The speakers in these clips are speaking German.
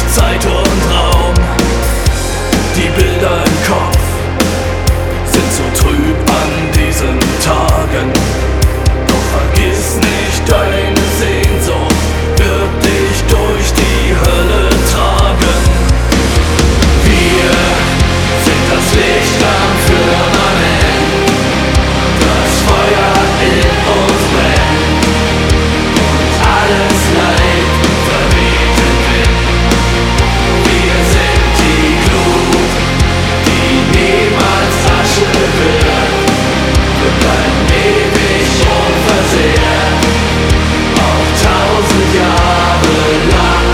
Zeit und Raum. Die Bilder im Kopf sind so trüb an diesen Tagen. Doch vergiss nicht, deine Sehnsucht wird dich durch die Hölle tragen. Wir sind das Licht am Firmament, das Feuer in uns brennt und alles Leid verweht im Wind. Wir sind die Glut, die niemals Asche wird. Wir bleiben ewig unversehrt, auch 1000 Jahre lang.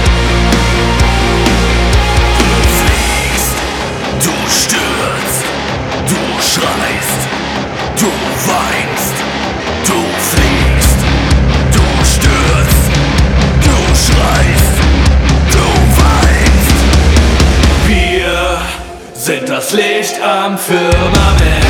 Du fliegst, du stürzt, du schreist, du weinst, du fliegst, du stürzt, du schreist, du weinst. Wir sind das Licht am Firmament.